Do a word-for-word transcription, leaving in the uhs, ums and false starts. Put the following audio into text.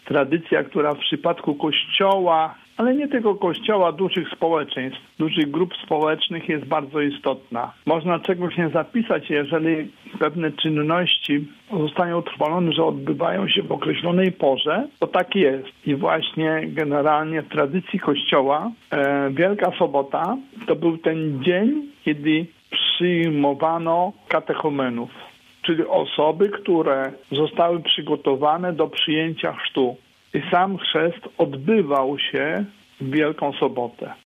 tradycja, która w przypadku Kościoła, ale nie tylko Kościoła, dużych społeczeństw, dużych grup społecznych jest bardzo istotna. Można czegoś nie zapisać, jeżeli pewne czynności zostają utrwalone, że odbywają się w określonej porze, to tak jest. I właśnie generalnie w tradycji Kościoła e, Wielka Sobota to był ten dzień, kiedy przyjmowano katechumenów, czyli osoby, które zostały przygotowane do przyjęcia chrztu. I sam chrzest odbywał się w Wielką Sobotę.